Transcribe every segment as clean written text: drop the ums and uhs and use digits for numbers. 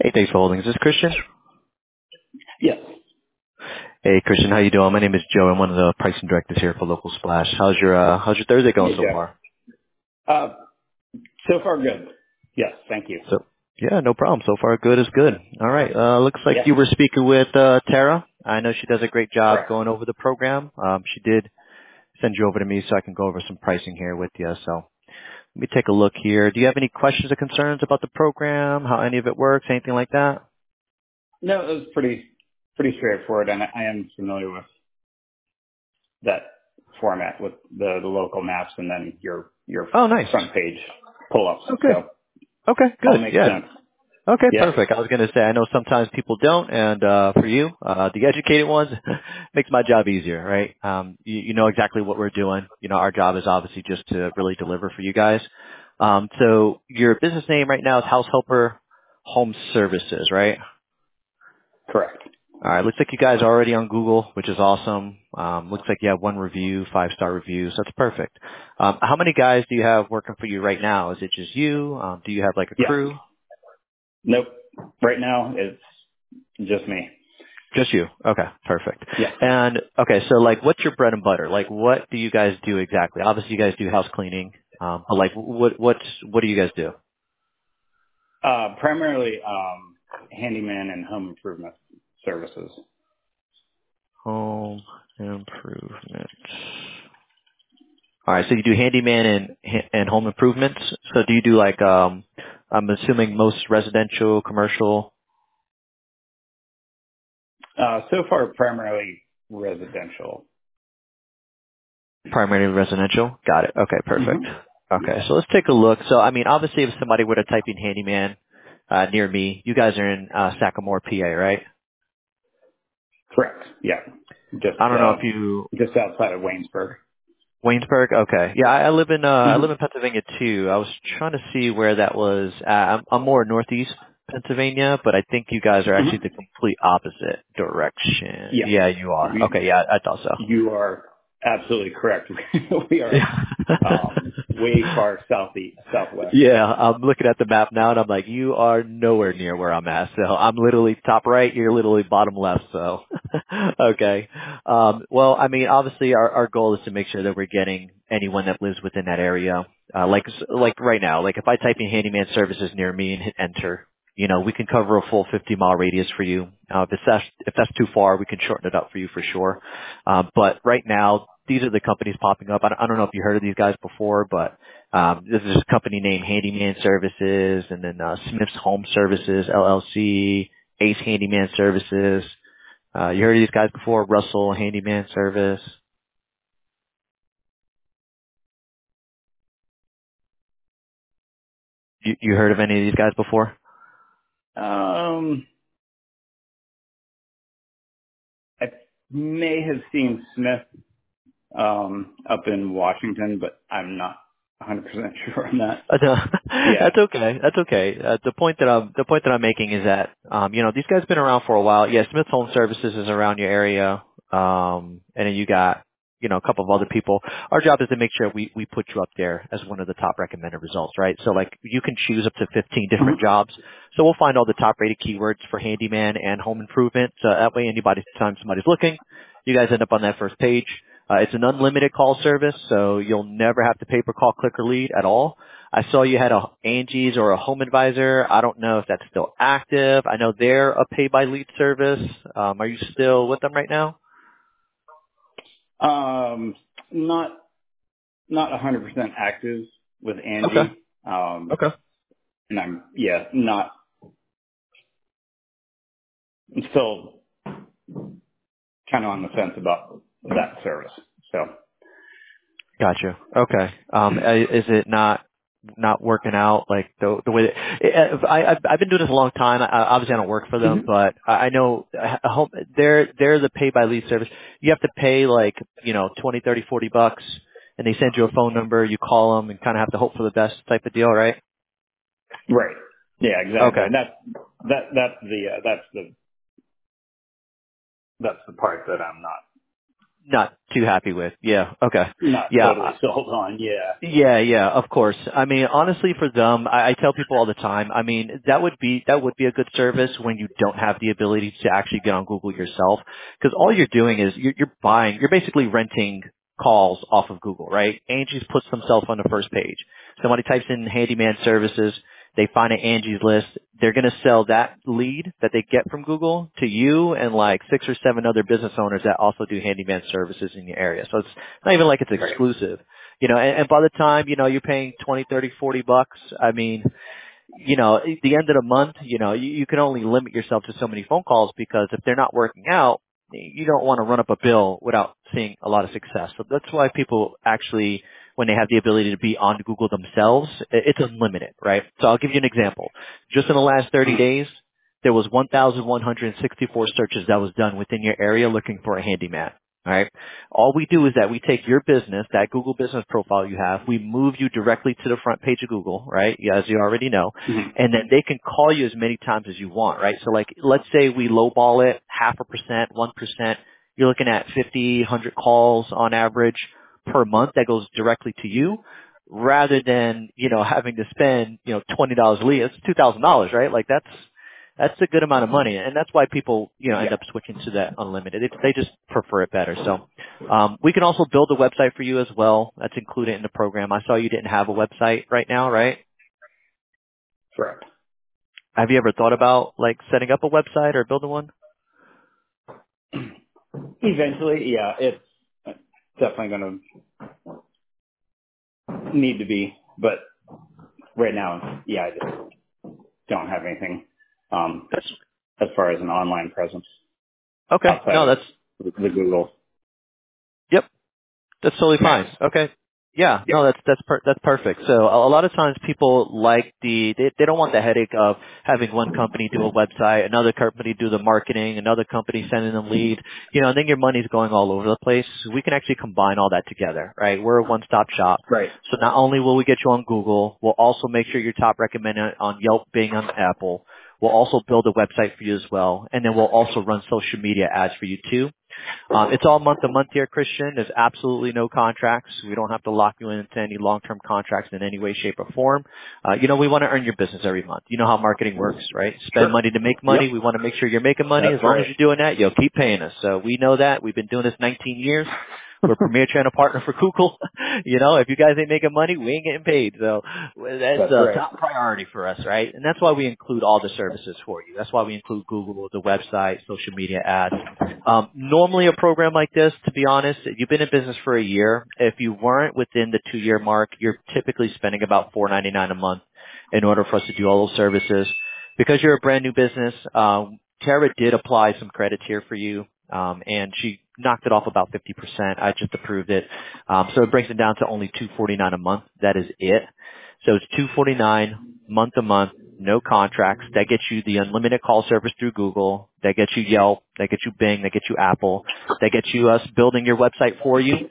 Hey, thanks for holding. Is this Christian? Yes. Hey, Christian, how you doing? My name is Joe. I'm one of the pricing directors here for Local Splash. How's your Thursday going Hey, so Jeff. far? So far good. Yes, thank you. So, yeah, no problem. So far, good is good. All right. Looks like Yeah, you were speaking with Tara. I know she does a great job correct. going over the program. She did send you over to me so I can go over some pricing here with you. So let me take a look here. Do you have any questions or concerns about the program, how any of it works, anything like that? No, it was pretty straightforward, and I am familiar with that format with the local maps and then your Oh, nice. front page pull-ups. Okay. So Okay, all good. makes Yeah. sense. Okay, Yeah, perfect. I was going to say, I know sometimes people don't, and for you, the educated ones, makes my job easier, right? You know exactly what we're doing. You know, our job is obviously just to really deliver for you guys. So your business name right now is House Helper Home Services, right? correct. All right. Looks like you guys are already on Google, which is awesome. Looks like you have one review, 5-star review, so that's perfect. How many guys do you have working for you right now? Is it just you? Do you have like a Yeah. crew? Nope. Right now it's just me. Just you. Okay, perfect. Yeah. And okay, so like, what's your bread and butter? Like, what do you guys do exactly? Obviously, you guys do house cleaning, but like, what do you guys do? Primarily handyman and home improvement services. Home improvement. All right, so you do handyman and home improvements. So do you do like, I'm assuming most residential, commercial, So far, primarily residential. primarily residential? Got it. Okay, hmm perfect. Okay, so let's take a look. So I mean, obviously, if somebody were to type in handyman near me, you guys are in Sagamore, PA, right? Correct. Yeah. I don't know if you Just outside of Waynesburg. Waynesburg. Okay, yeah, I hmm live in Pennsylvania too. I was trying to see where that was. I'm more northeast Pennsylvania, but I think you guys are hmm actually the complete opposite direction. Yeah. Yeah, you are. You, Okay, yeah, I thought so. you are absolutely correct. We are Yeah. way far southwest. Yeah, I'm looking at the map now and I'm like, you are nowhere near where I'm at. So I'm literally top right, you're literally bottom left. So, okay. Well, I mean, obviously our goal is to make sure that we're getting anyone that lives within that area. Like right now, like if I type in handyman services near me and hit enter, you know, we can cover a full 50-mile radius for you. If that's too far, we can shorten it up for you for sure. But right now, these are the companies popping up. I don't know if you heard of these guys before, but this is a company named Handyman Services, and then Smith's Home Services LLC, Ace Handyman Services. You heard of these guys before? Russell Handyman Service. You heard of any of these guys before? Um, I may have seen Smith up in Washington, but I'm not 100% sure on that. No, Yeah. that's okay. That's okay. The point that I'm making is that you know, these guys been around for a while. Yeah, Smith Home Services is around your area, and then you got, you know, a couple of other people. Our job is to make sure we put you up there as one of the top recommended results, right? So like, you can choose up to 15 hmm different jobs. So we'll find all the top rated keywords for handyman and home improvement. So that way, time somebody's looking, you guys end up on that first page. It's an unlimited call service, so you'll never have to pay per call, click, or lead at all. I saw you had a Angie's or a Home Advisor. I don't know if that's still active. I know they're a pay-by-lead service. Are you still with them right now? Um, not 100% active with Okay. Angie. Okay. And not I'm still kind of on the fence about that service. So, Gotcha. Okay. Is it not working out like the way that, I've been doing this a long time. Obviously I don't work for them, hmm but I know they're the pay by lead service. You have to pay like, you know, 20, 30, $40, and they send you a phone number. You call them and kind of have to hope for the best type of deal, right? right. Yeah, exactly. Okay. And that's the part that I'm not Not too happy with. Yeah. Okay. Not Yeah. totally sold on. Yeah. Yeah, of course. I mean, honestly, for them, I tell people all the time. I mean, that would be a good service when you don't have the ability to actually get on Google yourself, because all you're doing is you're basically renting calls off of Google, right? Angie's puts themselves on the first page. Somebody types in handyman services, they find an Angie's list. They're going to sell that lead that they get from Google to you and like 6 or 7 other business owners that also do handyman services in your area. So it's not even like it's Right. exclusive. And by the time, you're paying 20, 30, 40 bucks, I mean, at the end of the month, you can only limit yourself to so many phone calls, because if they're not working out, you don't want to run up a bill without seeing a lot of success. So that's why people actually, when they have the ability to be on Google themselves, it's unlimited, right? So I'll give you an example. Just in the last 30 days, there was 1,164 searches that was done within your area looking for a handyman. All right. All we do is that we take your business, that Google business profile you have, we move you directly to the front page of Google, right? Yeah, as you already know. Mhm. And then they can call you as many times as you want, right? So like, let's say we lowball it 0.5%, 1%. You're looking at 50, 100 calls on average per month that goes directly to you, rather than, having to spend, $20 a lead. It's $2,000, right? Like that's a good amount of money, and that's why people, end Yeah. up switching to that unlimited. They just prefer it better. So, we can also build a website for you as well. That's included in the program. I saw you didn't have a website right now, right? Correct. Have you ever thought about like setting up a website or building one? Eventually, yeah, it's definitely going to need to be, but right now, yeah, I just don't have anything That's as far as an online presence okay. outside No, of that's the Google. yep. That's totally Maps. fine. Okay. Yeah, Yeah. no, that's perfect. So a lot of times people like they don't want the headache of having one company do a website, another company do the marketing, another company sending them lead, and then your money's going all over the place. We can actually combine all that together, right? We're a one-stop shop. Right. So not only will we get you on Google, we'll also make sure you're top recommended on Yelp, Bing, on Apple. We'll also build a website for you as well, and then we'll also run social media ads for you too. It's all month to month here, Christian. There's absolutely no contracts. We don't have to lock you into any long-term contracts in any way, shape, or form. We want to earn your business every month. You know how marketing works, right? Spend Sure. money to make Yep. money. We want to make sure you're making money. As That's long as right. you're doing that, you'll keep paying us. So we know that. We've been doing this 19 years. We're a premier channel partner for Google. If you guys ain't making money, we ain't getting paid. So that's That's a right. top priority for us, right? And that's why we include all the services for you. That's why we include Google, the website, social media ads. Normally a program like this, to be honest, you've been in business for a year. If you weren't within the 2-year mark, you're typically spending about $4.99 a month in order for us to do all those services. Because you're a brand new business, Tara did apply some credits here for you, and she knocked it off about 50%. I just approved it. So it brings it down to only $249 a month. That is it. So it's $249 month to month, no contracts. That gets you the unlimited call service through Google. That gets you Yelp. That gets you Bing. That gets you Apple. That gets you us building your website for you.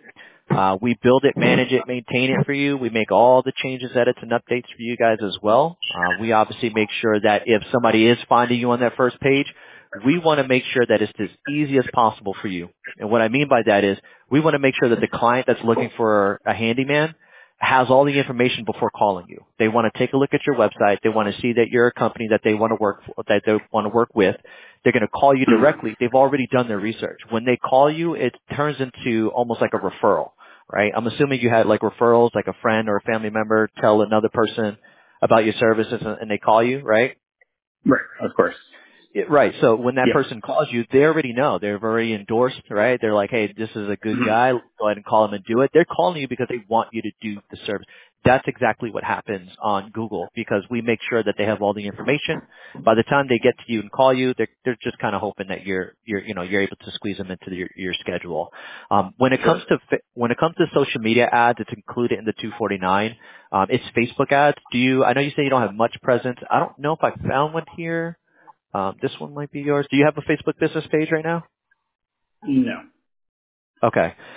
We build it, manage it, maintain it for you. We make all the changes, edits, and updates for you guys as well. We obviously make sure that if somebody is finding you on that first page, we want to make sure that it's as easy as possible for you. And what I mean by that is we want to make sure that the client that's looking for a handyman has all the information before calling you. They want to take a look at your website. They want to see that you're a company that they want to work for, that they want to work with. They're going to call you directly. They've already done their research. When they call you, it turns into almost like a referral, right? I'm assuming you had like referrals, like a friend or a family member tell another person about your services and they call you, right? Right. Of course. Right. So when that Yeah. person calls you, they already know. They've already endorsed, right? They're like, hey, this is a good guy. Let's go ahead and call him and do it. They're calling you because they want you to do the service. That's exactly what happens on Google because we make sure that they have all the information. By the time they get to you and call you, they're just kind of hoping that you're able to squeeze them into your schedule. When it Sure. comes to social media ads, it's included in the 249. It's Facebook ads. I know you say you don't have much presence. I don't know if I found one here. This one might be yours. Do you have a Facebook business page right now? No. Okay.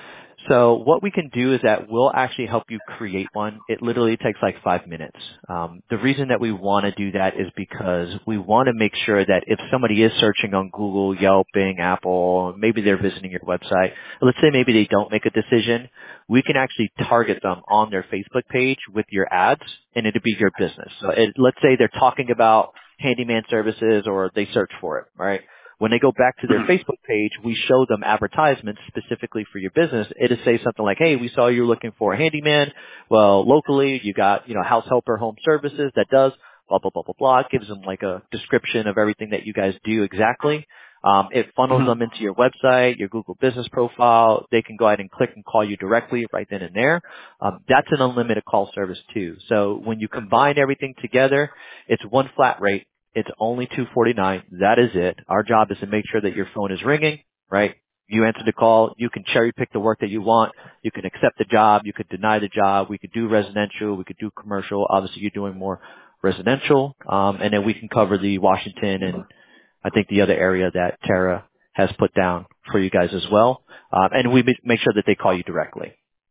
So what we can do is that we'll actually help you create one. It literally takes like 5 minutes. The reason that we want to do that is because we want to make sure that if somebody is searching on Google, Yelp, Bing, Apple, maybe they're visiting your website, let's say maybe they don't make a decision, we can actually target them on their Facebook page with your ads, and it'll be your business. So let's say they're talking about handyman services or they search for it, right? When they go back to their Mhm. Facebook page, we show them advertisements specifically for your business. It'll say something like, hey, we saw you're looking for a handyman. Well, locally, you got, house helper home services that does blah, blah, blah, blah, blah. It gives them like a description of everything that you guys do exactly. It funnels Mhm. them into your website, your Google business profile. They can go ahead and click and call you directly right then and there. That's an unlimited call service too. So when you combine everything together, it's one flat rate. It's only $249. That is it. Our job is to make sure that your phone is ringing, right? You answer the call. You can cherry pick the work that you want. You can accept the job. You could deny the job. We could do residential. We could do commercial. Obviously, you're doing more residential. And then we can cover the Washington and I think the other area that Tara has put down for you guys as well. And we make sure that they call you directly.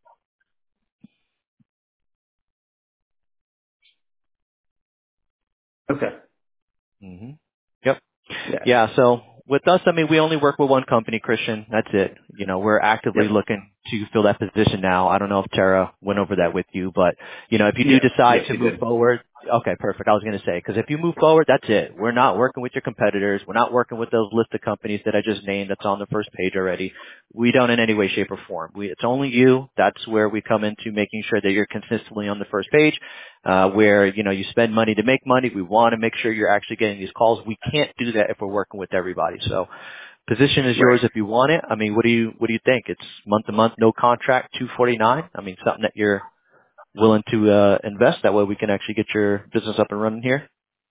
Okay. hmm Yep. Yeah. Yeah, so with us, I mean, we only work with one company, Christian. That's it. We're actively Yep. looking to fill that position now. I don't know if Tara went over that with you, but, if you do Yes. decide Yes, to you move did. forward, okay, perfect. I was going to say, because if you move forward, that's it. We're not working with your competitors. We're not working with those list of companies that I just named that's on the first page already. We don't in any way, shape, or form. It's only you. That's where we come into making sure that you're consistently on the first page. Where, you spend money to make money. We want to make sure you're actually getting these calls. We can't do that if we're working with everybody. So position is Right. yours if you want it. I mean, what do you think? It's month to month, no contract, 249. I mean, something that you're willing to, invest. That way we can actually get your business up and running here.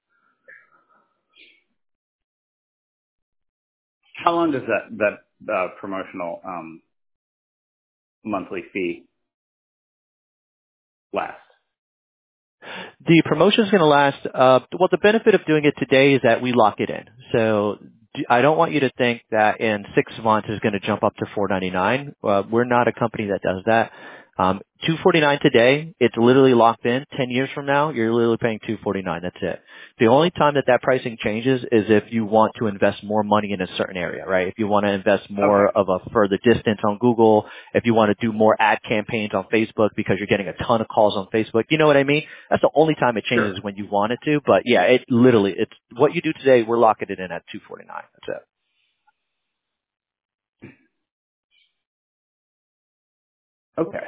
How long does that promotional monthly fee last? The promotion is going to last. Well, the benefit of doing it today is that we lock it in. So I don't want you to think that in 6 months it's going to jump up to $499. We're not a company that does that. $249 today, it's literally locked in. 10 years from now, you're literally paying $249. That's it. The only time that pricing changes is if you want to invest more money in a certain area, right? If you want to invest more Okay. of a further distance on Google, if you want to do more ad campaigns on Facebook because you're getting a ton of calls on Facebook, you know what I mean? That's the only time it Sure. changes when you want it to. But yeah, it's what you do today. We're locking it in at $249. That's it. Okay.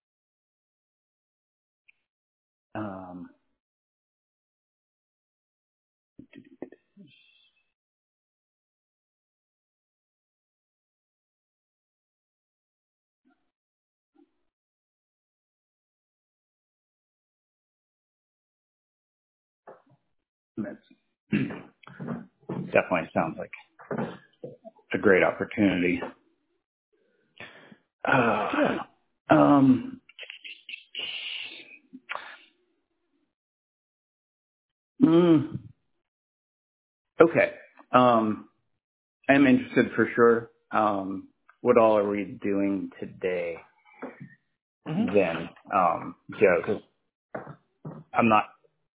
Um, that's definitely sounds like a great opportunity. Uh, Yeah. um, mm, okay. I'm interested for sure. What all are we doing today hmm then, Joe? Because I'm not.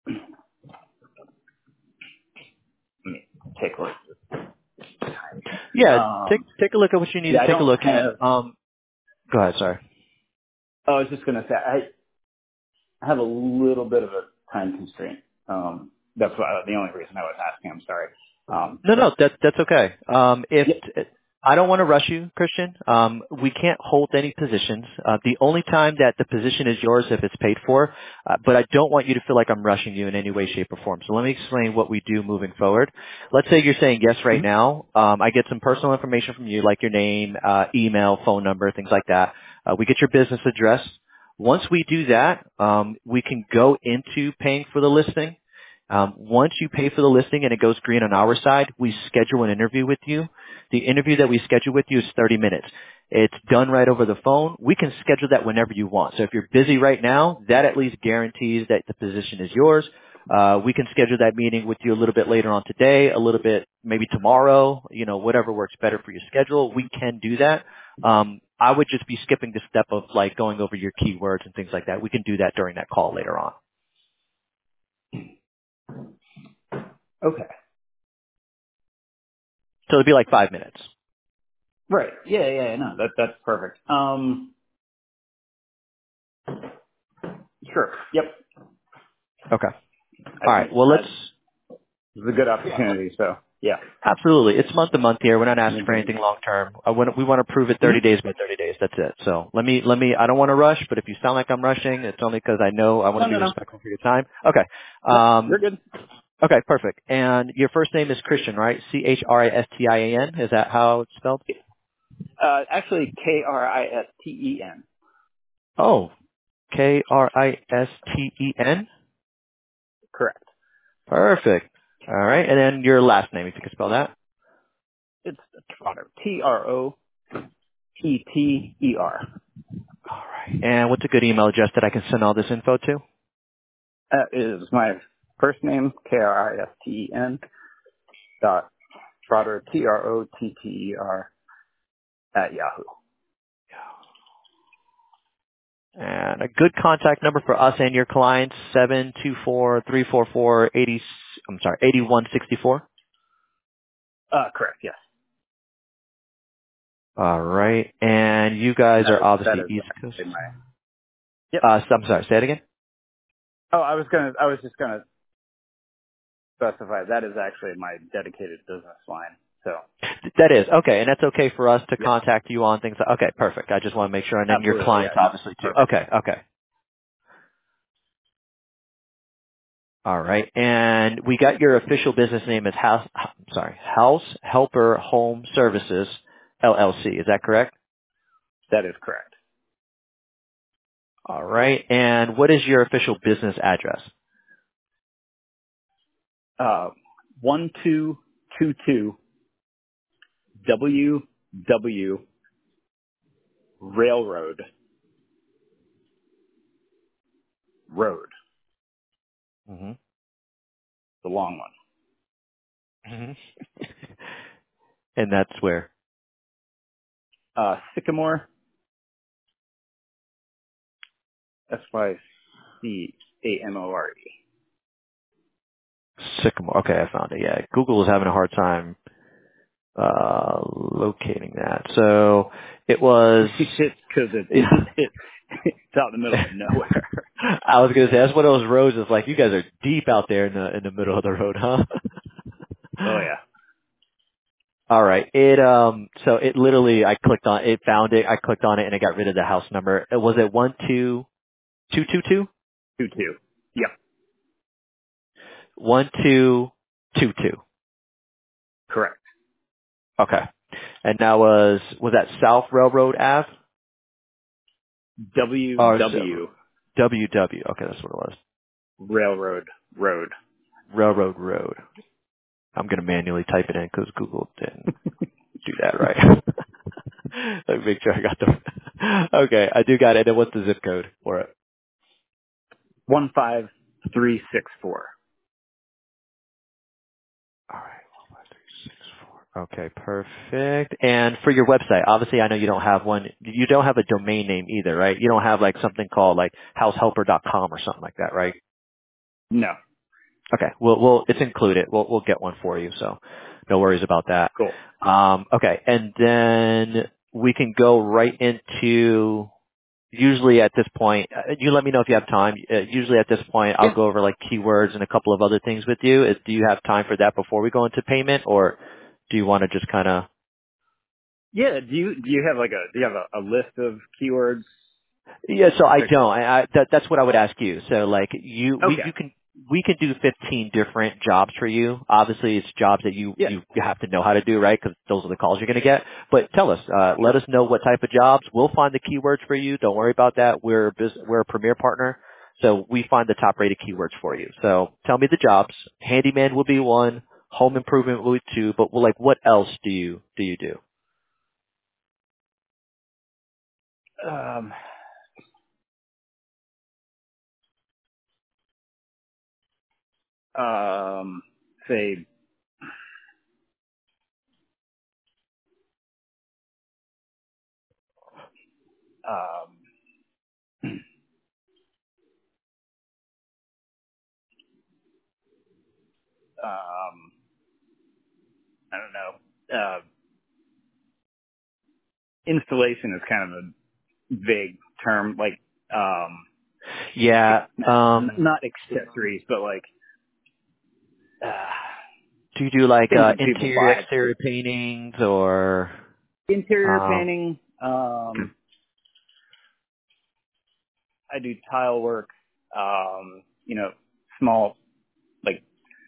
Let me take a look. Yeah. Take Um, take a look at what you need yeah, to I take a don't look at. have. Go ahead. Sorry. I was just gonna say I have a little bit of a time constraint. That's the only reason I was asking. I'm sorry. No, that's okay. If Yeah. I don't want to rush you, Christian, we can't hold any positions. The only time that the position is yours if it's paid for, but I don't want you to feel like I'm rushing you in any way, shape, or form. So let me explain what we do moving forward. Let's say you're saying yes right Mhm. now. I get some personal information from you, like your name, email, phone number, things like that. We get your business address. Once we do that, we can go into paying for the listing. Once you pay for the listing and it goes green on our side, we schedule an interview with you. The interview that we schedule with you is 30 minutes. It's done right over the phone. We can schedule that whenever you want. So if you're busy right now, that at least guarantees that the position is yours. We can schedule that meeting with you a little bit later on today, a little bit maybe tomorrow, whatever works better for your schedule. We can do that. I would just be skipping the step of like going over your keywords and things like that. We can do that during that call later on. Okay. So it'll be like 5 minutes. Right. Yeah. No, that's perfect. Sure. Yep. Okay. I All think right. Well, let's it's a good opportunity. So yeah. absolutely. It's month to month here. We're not asking for Mm-hmm. anything long term. We want to prove it 30 days by 30 days. That's it. So let me. I don't want to rush, but if you sound like I'm rushing, it's only because I know I want to be No. respectful for your time. Okay. Nope, you're good. Okay. Perfect. And your first name is Christian, right? Christian. Is that how it's spelled? Actually, Kristen. Oh, Kristen. Correct. Perfect. All right. And then your last name, if you could spell that. It's Trotter. Trotter. All right. And what's a good email address that I can send all this info to? That is my first name, Kristen, dot Trotter, Trotter, at Yahoo. And a good contact number for us and your clients, 724-344-80, 8164. Correct, yes. All right. And you guys are That obviously is East Coast. actually my, yep. I'm sorry, say it again. Oh, I was just gonna specify that is actually my dedicated business line. So, That is. Okay. And that's okay for us to yes, contact you on things. Okay. Perfect. I just want to make sure. And then your absolutely, clients yeah, no, obviously too. perfect. Okay. Okay. All right. And we got your official business name as House Helper Home Services, LLC. Is that correct? That is correct. All right. And what is your official business address? 1222 WW Railroad Road, Mm-hmm. the long one. Mm-hmm. And that's where? Sycamore, Sycamore. Sycamore. Okay, I found it. Yeah. Google is having a hard time locating that. So it was It's because it's out in the middle of nowhere. I was gonna say that's one of those roads that's like you guys are deep out there in the middle of the road, huh? Oh yeah. All right. So it literally I clicked on it, found it, I clicked on it and it got rid of the house number. Was it 12222? 22. Yep. 1222. Correct. Okay. And that was that South Railroad Ave? Or is WW it WW? Okay, that's what it was. Railroad Road. Railroad Road. I'm gonna manually type it in because Google didn't do that right. Let me make sure I got the. Okay, I do got it. And what's the zip code for it? 15364. All right, 15364. Okay, perfect. And for your website, obviously, I know you don't have one. You don't have a domain name either, right? You don't have like something called like househelper.com or something like that, right? No. Okay, it's included. We'll get one for you, so no worries about that. Cool. Okay, and then we can go right into. Usually at this point, you let me know if you have time. Usually at this point, I'll Yeah. go over like keywords and a couple of other things with you. Do you have time for that before we go into payment, or do you want to just kind of? Yeah. Do you have a list of keywords? Yeah, so I Pick- don't. That's what I would ask you. So like Okay. we can do 15 different jobs for you. Obviously, it's jobs that you Yeah. you have to know how to do, right? Because those are the calls you're going to get. But tell us, let Sure. us know what type of jobs. We'll find the keywords for you. Don't worry about that. We're a premier partner, so we find the top rated keywords for you. So tell me the jobs. Handyman will be one. Home improvement will be two. But like, what else do you do? Um, say I don't know. Installation is kind of a vague term, like, Yeah. not accessories, but like, Do you do like things that people interior, buy. exterior paintings or? Interior painting. I do tile work. Small, like,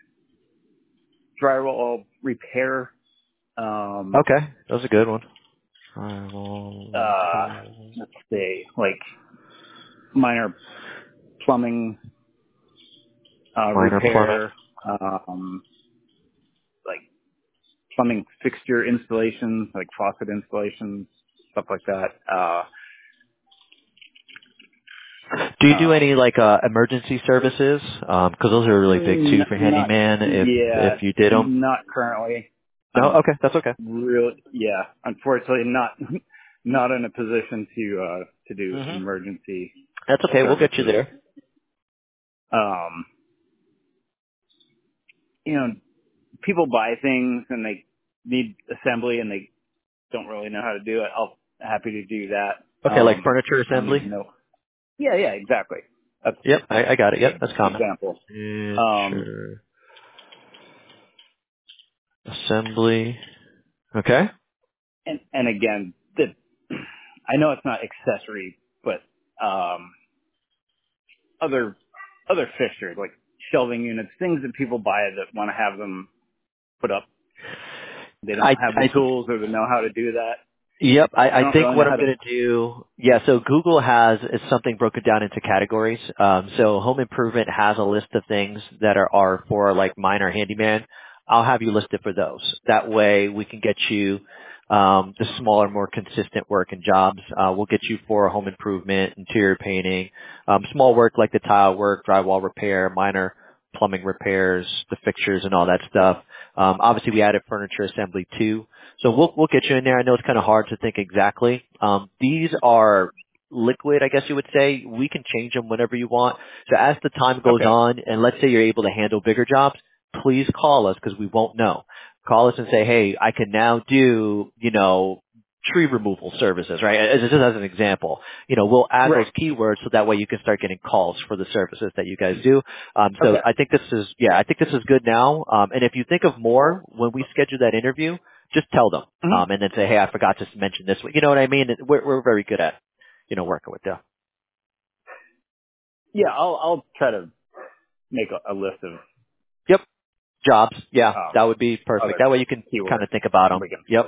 drywall repair. Okay, that was a good one. Drywall. Let's see, like minor plumbing, Minor plumbing. repair, like plumbing fixture installations, like faucet installations, stuff like that. Do you do any like emergency services? Because those are really big too for Not, handyman. yeah, If you did them. not currently. No. I'm Okay, that's okay. really, yeah, unfortunately not, not in a position to do hmm emergency That's okay. We'll get you services. there. Um, people buy things and they need assembly and they don't really know how to do it. I'll happy to do that. Okay, like furniture I don't assembly. even know. Yeah, exactly. That's Yep, I got it. a Yep, good that's common. example. Um, Furniture assembly. Okay. and again, I know it's not accessory, but other fixtures like shelving units, things that people buy that want to have them put up. They don't have the I tools or they know how to do that. Yep, I I don't think really know what how I'm to. going to do, so Google has is something broken down into categories. So home improvement has a list of things that are for like minor handyman. I'll have you listed for those. That way we can get you the smaller, more consistent work and jobs. We'll get you for home improvement, interior painting, small work like the tile work, drywall repair, minor plumbing repairs, the fixtures and all that stuff. Obviously we added furniture assembly too. So we'll get you in there. I know it's kind of hard to think exactly. These are liquid, I guess you would say. We can change them whenever you want. So as the time goes Okay. on, and let's say you're able to handle bigger jobs, please call us because we won't know. Call us and say, hey, I can now do, tree removal services, right? Just as an example. We'll add those Right. keywords so that way you can start getting calls for the services that you guys do. So Okay. I think I think this is good now. And if you think of more when we schedule that interview, just tell them, Mhm. and then say, hey, I forgot to mention this one. You know what I mean? We're very good at, working with them. Yeah, I'll try to make a list of Yep. Jobs. Yeah, that would be perfect. other That way you can kind keywords of think about and them. we can. Yep.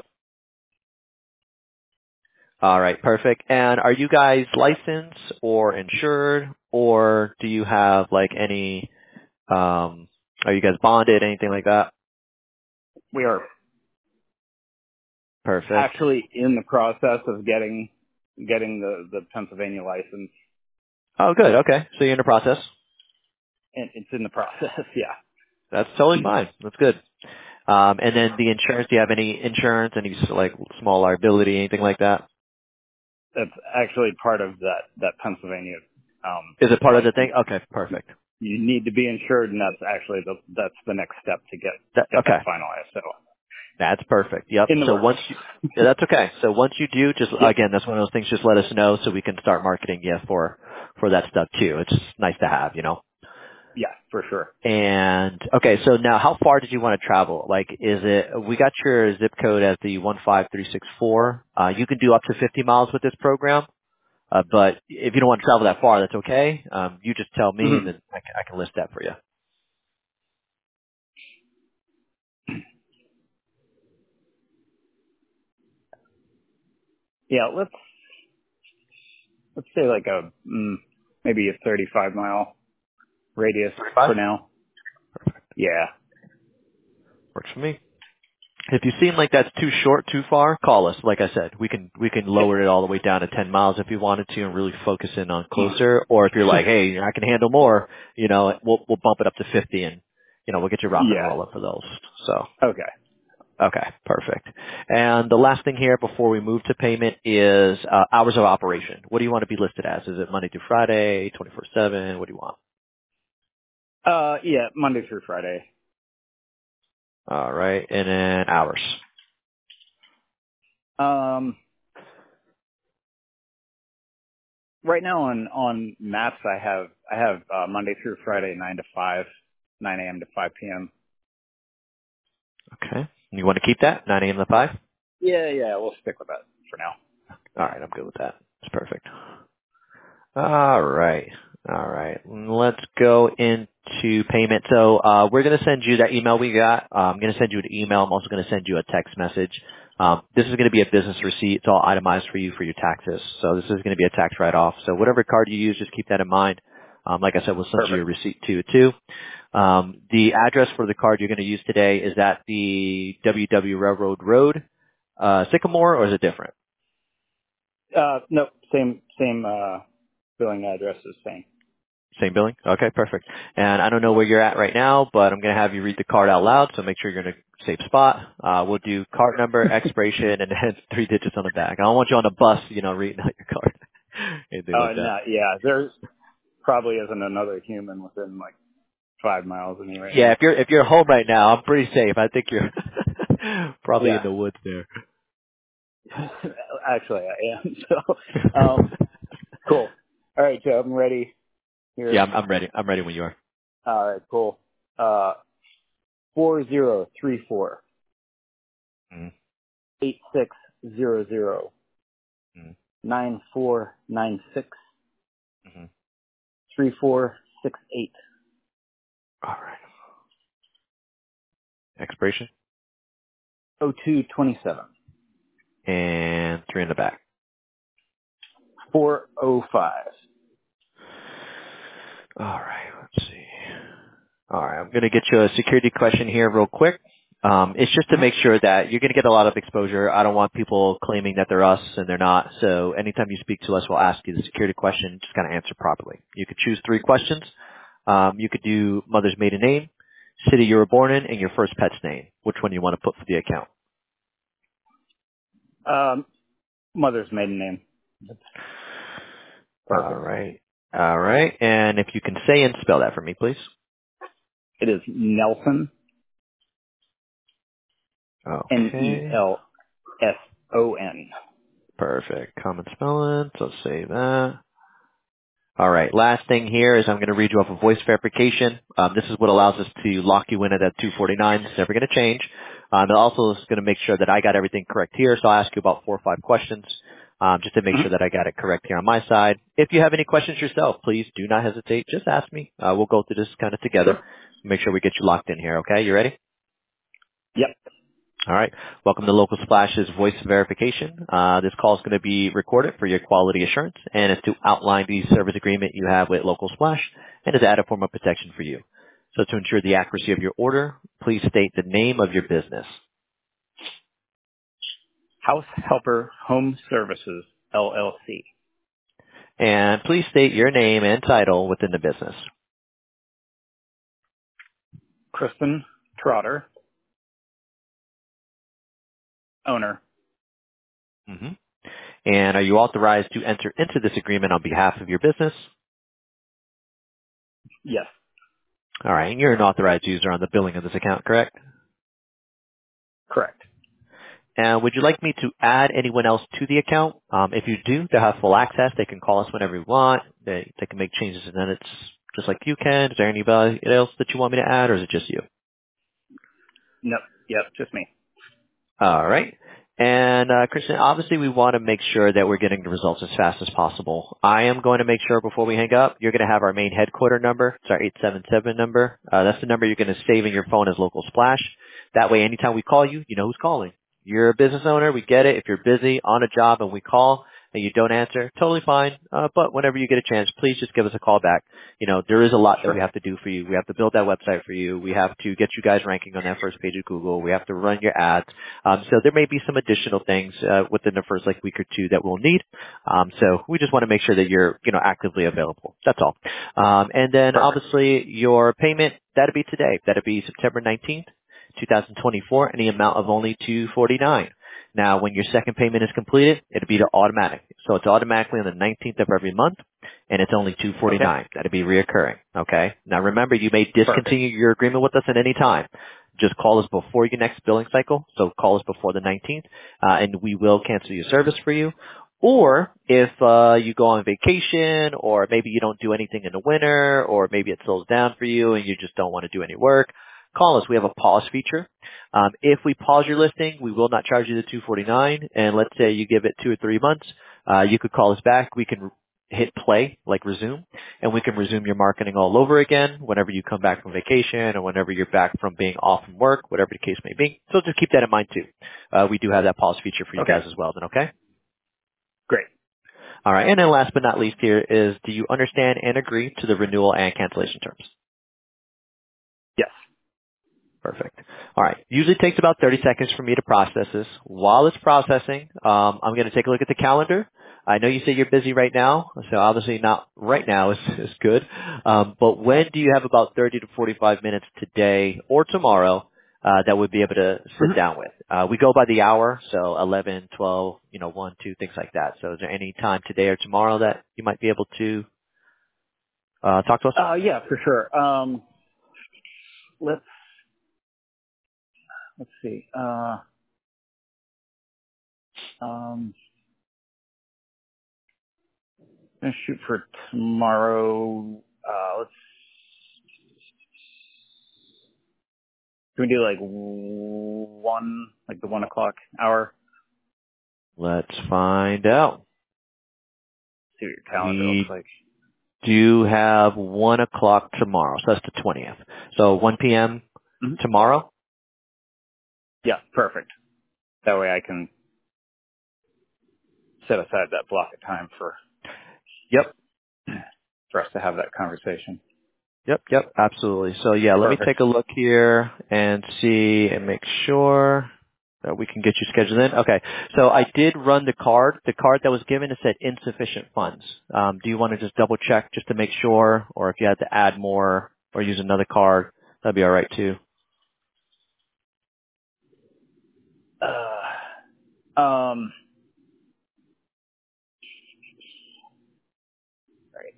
All right. Perfect. And are you guys licensed or insured, or do you have like any, are you guys bonded, anything like that? We are Perfect. actually in the process of getting the Pennsylvania license, Oh, good. Okay. So you're in the process. and it's in the process. Yeah, That's totally fine. That's good. And then the insurance, do you have any insurance, any like small liability, anything like that? that's actually part of that Pennsylvania Is it part of the thing? license. Okay, perfect. You need to be insured, and that's actually that's the next step to get Okay, that finalized. So that's perfect. Yep. in the So works. yeah, that's okay. So once you do, just Yep. again, that's one of those things. Just let us know so we can start marketing you for that stuff too. It's nice to have. Yeah, for sure. And okay, so now how far did you want to travel? Like, we got your zip code as the 15364. You can do up to 50 miles with this program. But if you don't want to travel that far, that's okay. You just tell me, and Hmm. then I can list that for you. Yeah, let's say like maybe a 35-mile radius 35 for now. Yeah. works for me. If you seem like that's too short, too far, call us. Like I said, we can lower it all the way down to 10 miles if you wanted to, and really focus in on closer. Or if you're like, hey, I can handle more, we'll bump it up to 50, and we'll get you rock and Yeah. rolling for those. So Okay. Okay, perfect. And the last thing here before we move to payment is hours of operation. What do you want to be listed as? Is it Monday through Friday, 24/7? What do you want? Yeah, Monday through Friday. All right, and then hours. Right now on Maps, I have Monday through Friday, 9 to 5, 9 a.m. to 5 p.m. Okay. You want to keep that 9 a.m. to 5? Yeah, we'll stick with that for now. All right, I'm good with that. That's perfect. All right. All right. Let's go into payment. So we're going to send you that email we got. I'm going to send you an email. I'm also going to send you a text message. This is going to be a business receipt. It's all itemized for you for your taxes. So this is going to be a tax write-off. So whatever card you use, just keep that in mind. Like I said, we'll send you a Perfect. receipt too. The address for the card you're going to use today, is that the WW Railroad Road, Sycamore, or is it different? Nope, same billing address is same. Same billing? Okay, perfect. And I don't know where you're at right now, but I'm going to have you read the card out loud, so make sure you're in a safe spot. We'll do card number, expiration, and then 3 digits on the back. I don't want you on a bus, reading out your card. Anything like that. No, yeah, there probably isn't another human within like 5 miles of me right Yeah, now. if you're home right now, I'm pretty safe. I think you're probably in Yeah, the woods there. actually I am. So, cool. All right, Joe, I'm ready Yeah, here. I'm ready. I'm ready when you are. All right, cool. 4034 Mm, 8600 mm, 9496 mm. 3468 All right. Expiration 0227 and 3 in the back. 405. All right. Let's see. All right, I'm going to get you a security question here real quick. It's just to Mhm. make sure that you're going to get a lot of exposure. I don't want people claiming that they're us and they're not. So anytime you speak to us, we'll ask you the security question. Just got to answer properly. You could choose 3 questions. You could do mother's maiden name, city you were born in, and your first pet's name. Which one you want to put for the account? Mother's maiden name. That's All perfect. right. All right. And if you can say and spell that for me, please. It is Nelson, Okay. Nelson. Perfect. Common spelling. So save that. All right. Last thing here is I'm going to read you off a voice verification. This is what allows us to lock you in at that 249. It's never going to change. It also is going to make sure that I got everything correct here. So I'll ask you about 4 or 5 questions just to make sure Mhm. that I got it correct here on my side. If you have any questions yourself, please do not hesitate. Just ask me. We'll go through this kind of together. Sure. Make sure we get you locked in here. Okay. You ready? Yep. All right. Welcome to Local Splash's voice verification. This call is going to be recorded for your quality assurance, and it's to outline the service agreement you have with Local Splash, and is to add a form of protection for you. So to ensure the accuracy of your order, please state the name of your business. House Helper Home Services, LLC. And please state your name and title within the business. Kristen Trotter, owner. hmm And are you authorized to enter into this agreement on behalf of your business? Yes. All right. And you're an authorized user on the billing of this account, correct? Correct. And would you like me to add anyone else to the account? If you do, they'll have full access. They can call us whenever you want. They can make changes, and then it's just like you can. Is there anybody else that you want me to add, or is it just you? Nope. Yep. Just me. All right. And Christian, obviously we want to make sure that we're getting the results as fast as possible. I am going to make sure before we hang up, you're going to have our main headquarter number. It's our 877 number. That's the number you're going to save in your phone as Local Splash. That way, anytime we call you, you know who's calling. You're a business owner. We get it. If you're busy on a job and we call and you don't answer, totally fine. But whenever you get a chance, please just give us a call back. There is a lot that we Sure. have to do for you. We have to build that website for you. We have to get you guys ranking on that first page of Google. We have to run your ads. So there may be some additional things within the first week or two that we'll need. So we just want to make sure that you're actively available. That's all. And then Perfect. obviously your payment, that'll be today. That'll be September 19th. 2024, in the amount of only $249. Now, when your second payment is completed, it'll be the automatic. So it's automatically on the 19th of every month, and it's only $249. Okay. That'll be reoccurring. Okay. Now, remember, you may Perfect. discontinue your agreement with us at any time. Just call us before your next billing cycle. So call us before the 19th, and we will cancel your service for you. Or if you go on vacation, or maybe you don't do anything in the winter, or maybe it slows down for you and you just don't want to do any work, call us. We have a pause feature. If we pause your listing, we will not charge you the $249. And let's say you give it 2 or 3 months, you could call us back. We can hit play, like resume, and we can resume your marketing all over again whenever you come back from vacation or whenever you're back from being off from work, whatever the case may be. So just keep that in mind too. We do have that pause feature for you Okay. guys as well then, okay? Great. All right. And then last but not least here is, do you understand and agree to the renewal and cancellation terms? Yes. Perfect. All right. Usually takes about 30 seconds for me to process this. While it's processing, I'm going to take a look at the calendar. I know you say you're busy right now, so obviously not right now is good. But when do you have about 30 to 45 minutes today or tomorrow that would be able to sit down with? We go by the hour, so 11, 12, 1, 2, things like that. So is there any time today or tomorrow that you might be able to talk to us? Yeah, for sure. Let's see. Gonna shoot for tomorrow. Can we do like the 1 o'clock hour? Let's find out. See what your calendar We looks like. do have 1 o'clock tomorrow, so that's the 20th. So 1 p.m. Mm-hmm. tomorrow? Yeah, perfect. That way I can set aside that block of time for Yep. us to have that conversation. Yep, absolutely. So yeah, let me Perfect. take a look here and see and make sure that we can get you scheduled in. Okay, so I did run the card. The card that was given, it said insufficient funds. Do you want to just double check just to make sure, or if you had to add more or use another card, that'd be all right too. Right.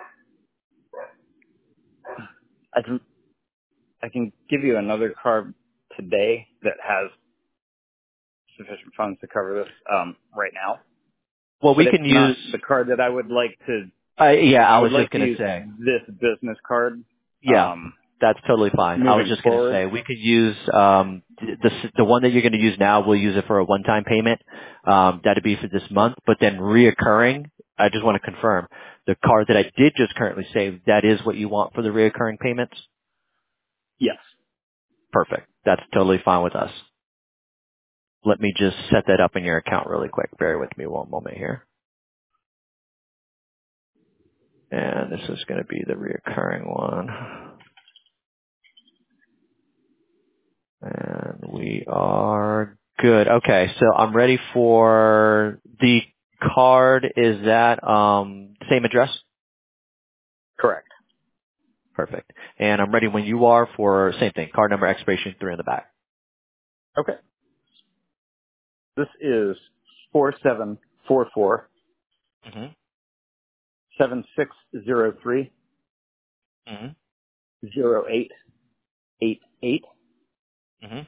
I can give you another card today that has sufficient funds to cover this right now. Well, But we it's can not use, the card that I would like to. yeah, I I would was just like to going to use say. this business card Yeah, that's totally fine. I was moving just going to forward. say we could use the one that you're going to use now. We'll use it for a one-time payment. That'd be for this month, but then reoccurring. I just want to confirm the card that I did just currently save. That is what you want for the reoccurring payments. Yes. Perfect. That's totally fine with us. Let me just set that up in your account really quick. Bear with me one moment here. And this is going to be the reoccurring one. And we are good. Okay, so I'm ready for the card. Is that same address? Correct. Perfect. And I'm ready when you are for same thing. Card number, expiration 3 on the back. Okay. This is 4744 Mhm. 7603 Mhm. 0888 Mhm.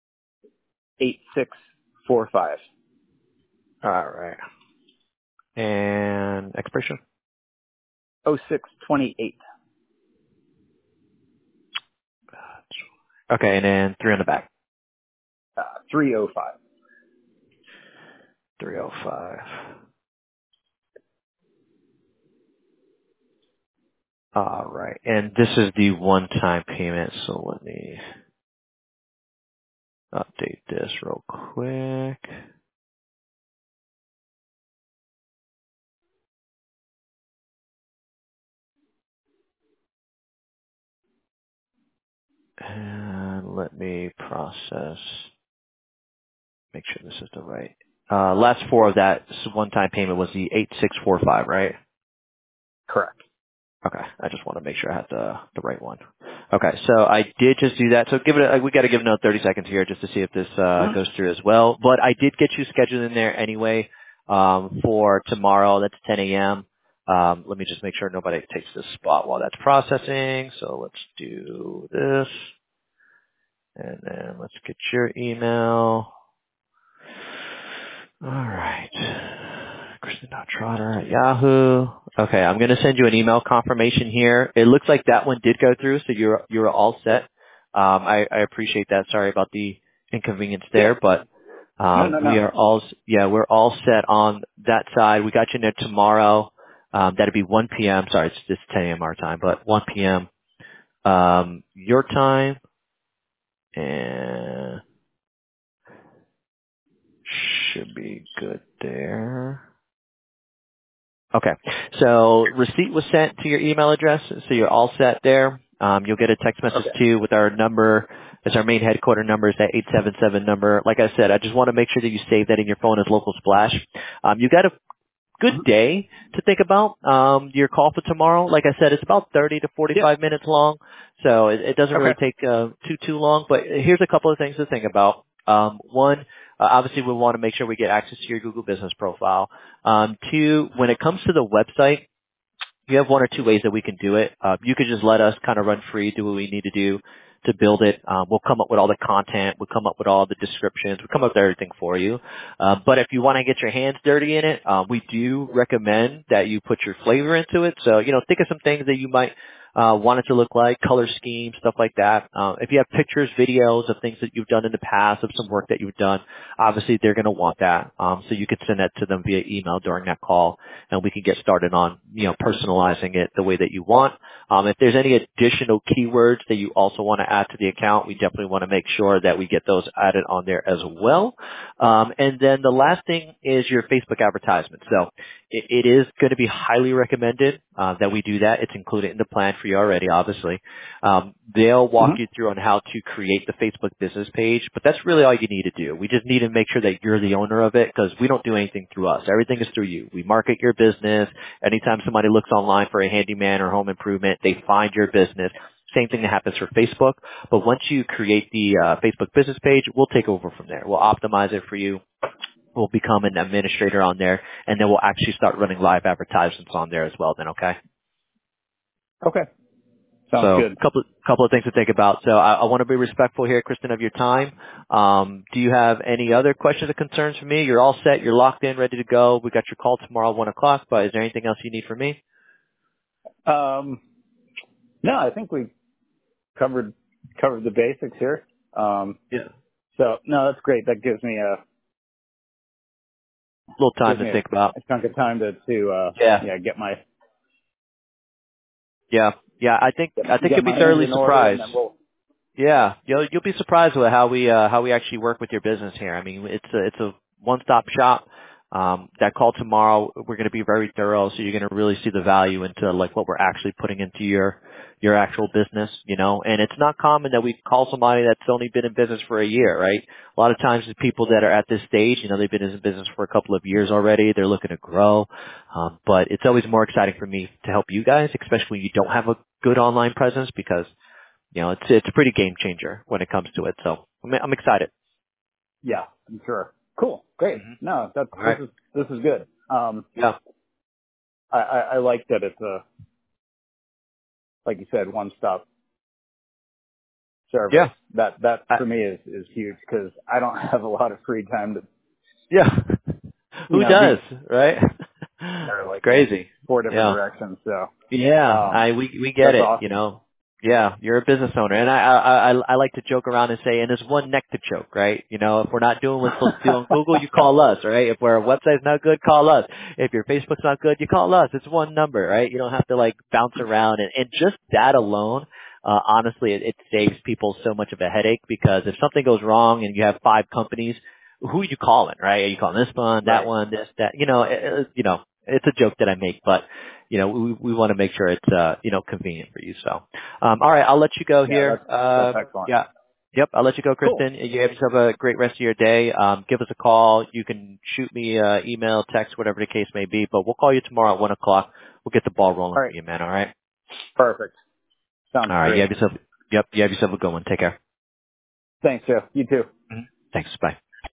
8645 All right. And expiration. 0628 Okay, and then 3 on the back. 305. 305. All right. And this is the one-time payment, so let me update this real quick. And let me process, make sure this is the right. Last 4 of that one-time payment was the 8645, right? Correct. Okay. I just want to make sure I have the right one. Okay. So I did just do that. So we got to give it another 30 seconds here just to see if this goes through as well. But I did get you scheduled in there anyway, for tomorrow. That's 10 a.m. Let me just make sure nobody takes this spot while that's processing. So let's do this. And then let's get your email. All right. Kristen.Trotter at Yahoo. Okay, I'm going to send you an email confirmation here. It looks like that one did go through, so you're all set. I appreciate that. Sorry about the inconvenience Yeah. there, but No. we're all set on that side. We got you in there tomorrow. That'll be 1 p.m. Sorry, it's just 10 a.m. our time, but 1 p.m. Your time, and should be good there. Okay. So receipt was sent to your email address, so you're all set there. You'll get a text message Okay. too with our number. It's our main headquarter number, is that 877 number. Like I said, I just want to make sure that you save that in your phone as local splash. You got a good day to think about your call for tomorrow. Like I said, it's about 30 to Yeah. 45 minutes long, so it doesn't really Okay. take too long. But here's a couple of things to think about. One, obviously we want to make sure we get access to your Google Business profile. Two, when it comes to the website, you have one or two ways that we can do it. You could just let us kind of run free, do what we need to do to build it. We'll come up with all the content. We'll come up with all the descriptions. We'll come up with everything for you. But if you want to get your hands dirty in it, we do recommend that you put your flavor into it. So, think of some things that you might want it to look like, color scheme, stuff like that. If you have pictures, videos of things that you've done in the past, of some work that you've done, obviously they're going to want that. So you could send that to them via email during that call, and we can get started on, personalizing it the way that you want. If there's any additional keywords that you also want to add to the account, we definitely want to make sure that we get those added on there as well. And then the last thing is your Facebook advertisement. So it is going to be highly recommended that we do that. It's included in the plan for you already, obviously. They'll walk you through on how to create the Facebook business page, but that's really all you need to do. We just need to make sure that you're the owner of it, because we don't do anything through us. Everything is through you. We market your business. Anytime somebody looks online for a handyman or home improvement, they find your business. Same thing that happens for Facebook. But once you create the Facebook business page, we'll take over from there. We'll optimize it for you. We'll become an administrator on there, and then we'll actually start running live advertisements on there as well then, okay? Okay. Sounds So good. couple of things to think about. So I want to be respectful here, Kristen, of your time. Do you have any other questions or concerns for me? You're all set. You're locked in, ready to go. We got your call tomorrow at 1 o'clock, but is there anything else you need from me? No, I think we covered the basics here. Yeah. So no, that's great. That gives me A little time to think about. a chunk of time to Yeah. get my Yeah. Yeah. I think get you'll my be hands thoroughly in order, and surprised. then we'll. Yeah, you'll be surprised with how we actually work with your business here. I mean, it's a one-stop shop. That call tomorrow, we're going to be very thorough, so you're going to really see the value into like what we're actually putting into your actual business, And it's not common that we call somebody that's only been in business for a year, right? A lot of times the people that are at this stage, they've been in business for a couple of years already. They're looking to grow, but it's always more exciting for me to help you guys, especially when you don't have a good online presence, because it's a pretty game changer when it comes to it. So I'm excited. Yeah, I'm sure. Cool. Great. Hmm. No, All right. this is good. Yeah. I like that it's like you said, one-stop service. Yeah. That I, for me is huge, because I don't have a lot of free time to, yeah. Who does, be right? there It's like in crazy. 4 different Yeah. directions. So, Yeah. We get that's it, awesome. Yeah, you're a business owner, and I like to joke around and say, and there's one neck to choke, right? If we're not doing what we're supposed to do on Google, you call us, right? If our website's not good, call us. If your Facebook's not good, you call us. It's one number, right? You don't have to like bounce around, and just that alone, honestly, it saves people so much of a headache, because if something goes wrong and you have 5 companies, who are you calling, right? Are you calling this one, that Right. one, this, that? It's a joke that I make, but we want to make sure it's convenient for you. So, all right, I'll let you go Yeah, here. that's excellent. Yeah. Yep, I'll let you go, Cool. Kristen. You have yourself a great rest of your day. Give us a call. You can shoot me email, text, whatever the case may be. But we'll call you tomorrow at 1 o'clock. We'll get the ball rolling All for right. you, man. All right. Perfect. Sounds All right. great. You have yourself a good one. Take care. Thanks, Joe. You too. Mhm. Thanks. Bye.